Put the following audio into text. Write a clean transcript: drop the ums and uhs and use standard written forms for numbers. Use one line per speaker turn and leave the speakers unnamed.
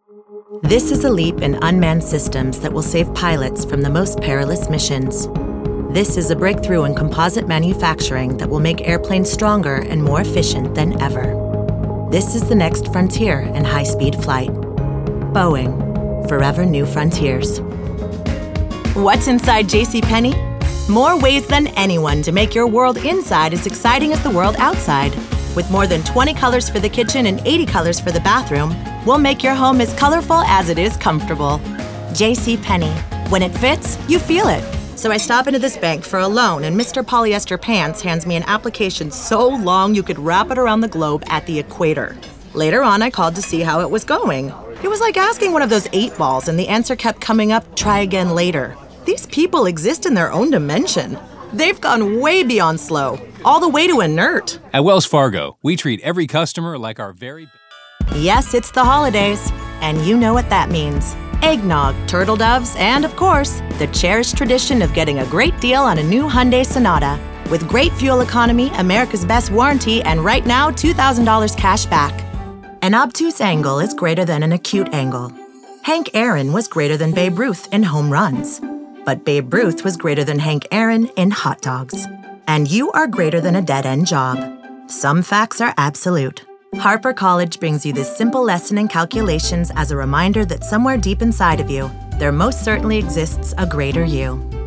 This is a leap in unmanned systems that will save pilots from the most perilous missions. This is a breakthrough in composite manufacturing that will make airplanes stronger and more efficient than ever. This is the next frontier in high-speed flight. Boeing, forever new frontiers. What's inside JCPenney? More ways than anyone to make your world inside as exciting as the world outside. With more than 20 colors for the kitchen and 80 colors for the bathroom, we'll make your home as colorful as it is comfortable. JCPenney. When it fits, you feel it. So I stop into this bank for a loan, and Mr. Polyester Pants hands me an application so long you could wrap it around the globe at the equator. Later on, I called to see how it was going. It was like asking one of those 8 balls, and the answer kept coming up, try again later. These people exist in their own dimension. They've gone way beyond slow, all the way to inert.
At Wells Fargo, we treat every customer like our very best.
Yes, it's the holidays, and you know what that means. Eggnog, turtle doves, and of course, the cherished tradition of getting a great deal on a new Hyundai Sonata. With great fuel economy, America's best warranty, and right now, $2,000 cash back. An obtuse angle is greater than an acute angle. Hank Aaron was greater than Babe Ruth in home runs. But Babe Ruth was greater than Hank Aaron in hot dogs. And you are greater than a dead-end job. Some facts are absolute. Harper College brings you this simple lesson in calculations as a reminder that somewhere deep inside of you, there most certainly exists a greater you.